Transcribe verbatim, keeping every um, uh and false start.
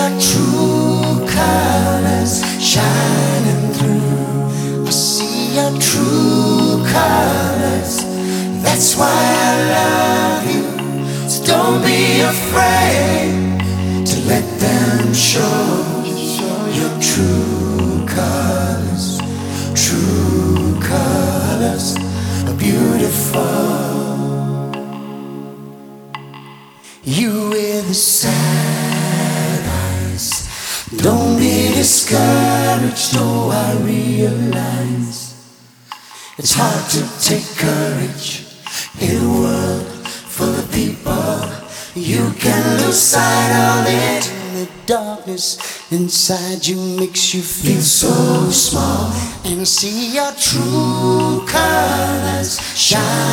your true colors shining through. I see your true colors. That's why I love you. So don't be afraid to let them show your true colors. True colors are beautiful. You with the sad eyes, don't be discouraged. Oh, I realize it's hard to take courage in a world full of people. You can lose sight of it. The darkness inside you makes you feel so small. And see your true colors shine.